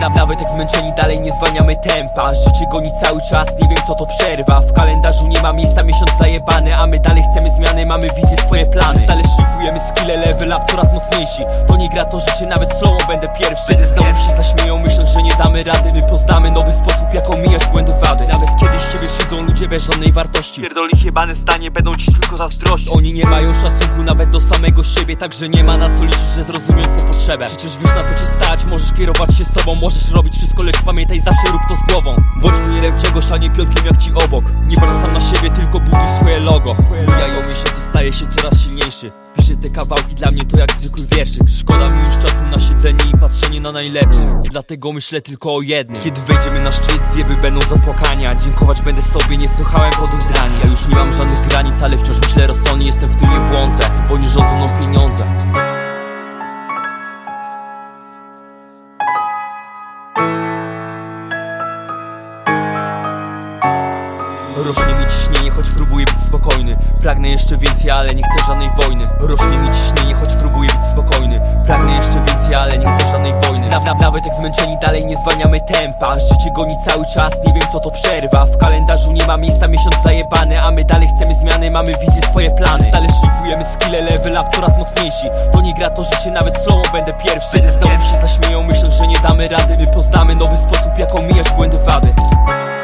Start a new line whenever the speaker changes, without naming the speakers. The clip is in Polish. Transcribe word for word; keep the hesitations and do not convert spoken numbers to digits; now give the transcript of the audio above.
na, Nawet jak zmęczeni dalej nie zwalniamy tempa. Życie goni cały czas, nie wiem co to przerwa. W kalendarzu nie ma miejsca, miesiąc zajebany, a my dalej chcemy zmiany, mamy wizję, swoje plany. Stale szlifujemy skille, level up coraz mocniejsi. To nie gra, to życie, nawet slow będę pierwszy. Wtedy znowu się zaśmieją, myśląc, że nie damy rady. My poznamy nowy sposób, jak omijać błędy, wady. Nawet kiedyś ciebie szydzą ludzie bez żadnej wartości. Pierdoli jebane stanie, będą ci tylko zazdrościć. Oni nie mają szacunku nawet do samego siebie, także nie ma na co liczyć, że zrozumią twą potrzebę. Przecież wiesz, na co cię stać, możesz kierować się sobą. Możesz robić wszystko, lecz pamiętaj, zawsze rób to z głową. Bądź pionierem czegoś, a nie pionkiem jak ci obok. Nie patrz sam na siebie, tylko buduj swoje logo. Mijają miesiące, staje się coraz silniejszy. Piszę te kawałki, dla mnie to jak zwykły wierszyk. Szkoda mi już czasu na siedzenie i patrzenie na najlepszych. Dlatego myślę tylko o jednym: kiedy wejdziemy na szczyt, zjeby będą zapłakania. Dziękować będę sobie, nie słuchałem podudrania. Ja już nie mam żadnych granic, ale wciąż myślę rozsądnie. Jestem w tym nie błądzę, bo nie rządzą mną pieniądze. Rośnie mi ciśnienie, choć próbuję być spokojny. Pragnę jeszcze więcej, ale nie chcę żadnej wojny. Rośnie mi ciśnienie, choć próbuję być spokojny. Pragnę jeszcze więcej, ale nie chcę żadnej wojny. na, na, Nawet jak zmęczeni dalej nie zwalniamy tempa. Życie goni cały czas, nie wiem co to przerwa. W kalendarzu nie ma miejsca, miesiąc zajebany, a my dalej chcemy zmiany, mamy wizję, swoje plany. Stale szlifujemy skille, level up coraz mocniejsi. To nie gra, to życie, nawet slow będę pierwszy. Wtedy znowu się zaśmieją, myśląc, że nie damy rady. My poznamy nowy sposób, jak omijać błędy, wady.